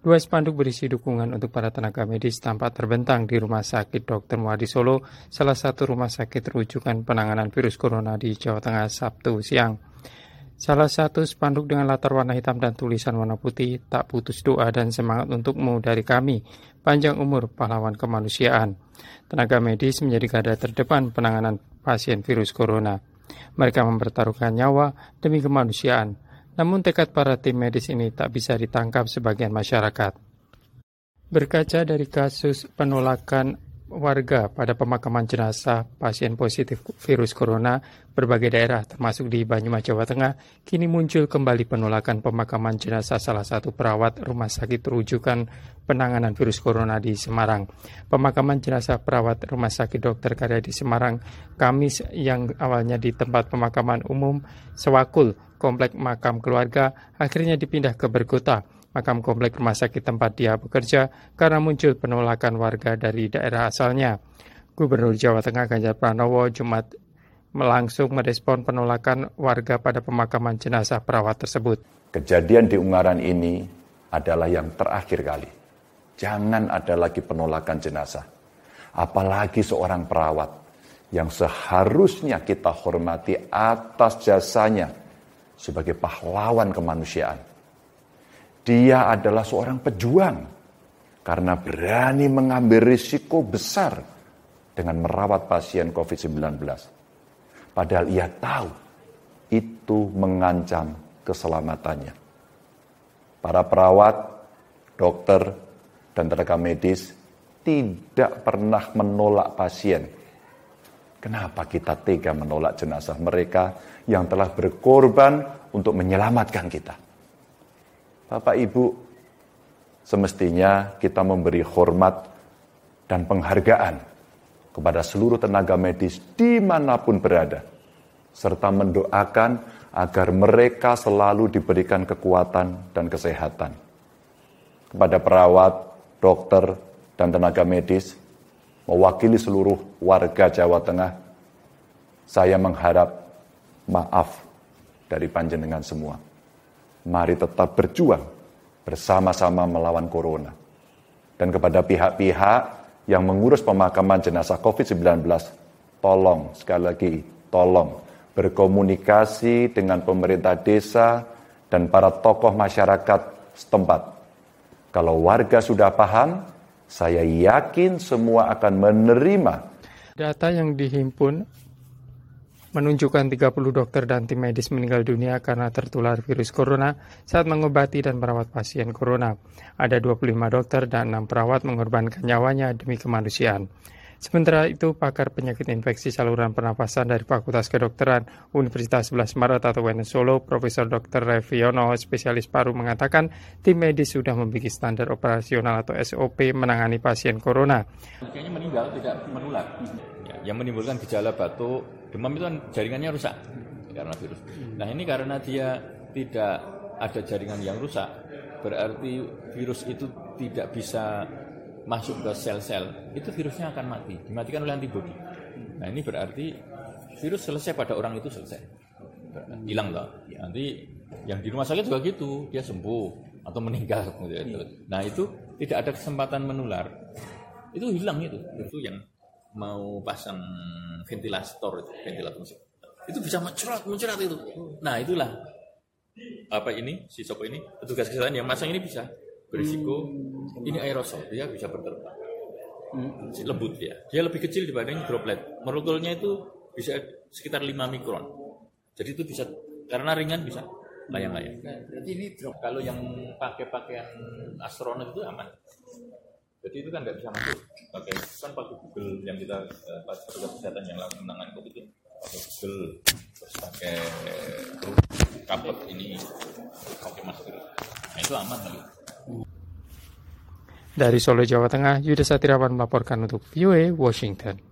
Dua spanduk berisi dukungan untuk para tenaga medis tampak terbentang di Rumah Sakit Dr. Muadi Solo, salah satu rumah sakit rujukan penanganan virus corona di Jawa Tengah Sabtu siang. Salah satu spanduk dengan latar warna hitam dan tulisan warna putih, tak putus doa dan semangat untukmu dari kami, panjang umur pahlawan kemanusiaan. Tenaga medis menjadi garda terdepan penanganan pasien virus corona. Mereka mempertaruhkan nyawa demi kemanusiaan. Namun tekad para tim medis ini tak bisa ditangkap sebagian masyarakat. Berkaca dari kasus penolakan warga pada pemakaman jenazah pasien positif virus corona berbagai daerah termasuk di Banyumas, Jawa Tengah, kini muncul kembali penolakan pemakaman jenazah salah satu perawat rumah sakit rujukan penanganan virus corona di Semarang. Pemakaman jenazah perawat rumah sakit Dr. Karya di Semarang, Kamis yang awalnya di tempat pemakaman umum Sewakul, komplek makam keluarga, akhirnya dipindah ke Bergota, makam komplek rumah sakit tempat dia bekerja, karena muncul penolakan warga dari daerah asalnya. Gubernur Jawa Tengah Ganjar Pranowo Jumat langsung merespon penolakan warga pada pemakaman jenazah perawat tersebut. Kejadian di Ungaran ini adalah yang terakhir kali. Jangan ada lagi penolakan jenazah. Apalagi seorang perawat yang seharusnya kita hormati atas jasanya sebagai pahlawan kemanusiaan. Dia adalah seorang pejuang karena berani mengambil risiko besar dengan merawat pasien COVID-19. Padahal ia tahu itu mengancam keselamatannya. Para perawat, dokter, dan tenaga medis tidak pernah menolak pasien. Kenapa kita tega menolak jenazah mereka yang telah berkorban untuk menyelamatkan kita? Bapak Ibu, semestinya kita memberi hormat dan penghargaan kepada seluruh tenaga medis dimanapun berada, serta mendoakan agar mereka selalu diberikan kekuatan dan kesehatan. Kepada perawat, dokter, dan tenaga medis, mewakili seluruh warga Jawa Tengah, saya mengharap maaf dari panjenengan semua. Mari tetap berjuang bersama-sama melawan corona. Dan kepada pihak-pihak yang mengurus pemakaman jenazah COVID-19, tolong, sekali lagi, tolong berkomunikasi dengan pemerintah desa dan para tokoh masyarakat setempat. Kalau warga sudah paham, saya yakin semua akan menerima. Data yang dihimpun menunjukkan 30 dokter dan tim medis meninggal dunia karena tertular virus corona saat mengobati dan merawat pasien corona. Ada 25 dokter dan 6 perawat mengorbankan nyawanya demi kemanusiaan. Sementara itu, pakar penyakit infeksi saluran pernapasan dari Fakultas Kedokteran Universitas 11 Maret atau UNS Solo, Profesor Dr. Reviono, spesialis paru, mengatakan tim medis sudah memiliki standar operasional atau SOP menangani pasien corona. Kayaknya meninggal, tidak menular. Yang menimbulkan gejala batuk, demam itu kan jaringannya rusak karena virus. Nah ini karena dia tidak ada jaringan yang rusak, berarti virus itu tidak bisa masuk ke sel-sel, itu virusnya akan mati, dimatikan oleh antibodi. Nah ini berarti virus selesai pada orang itu selesai, hilang lah. Nanti yang di rumah sakit juga gitu, dia sembuh atau meninggal. Nah itu tidak ada kesempatan menular, itu hilang itu yang mau pasang ventilator itu bisa mencerat itu. Nah itulah si Sopo ini petugas kesehatan yang masang ini bisa berisiko ini aerosol, dia bisa berterbang. Lembut dia lebih kecil dibanding droplet. Molekulnya itu bisa sekitar 5 mikron. Jadi itu bisa, karena ringan bisa layang-layang. Berarti ini kalau yang pakai pakaian astronot itu aman. Jadi itu kan nggak bisa masuk. Pakai Google yang kita petugas kesehatan yang langsung menangani COVID itu pakai Google, terus pakai kapot ini, pakai masker. Nah itu aman kali. Dari Solo, Jawa Tengah, Yuda Satirawan melaporkan untuk VOA Washington.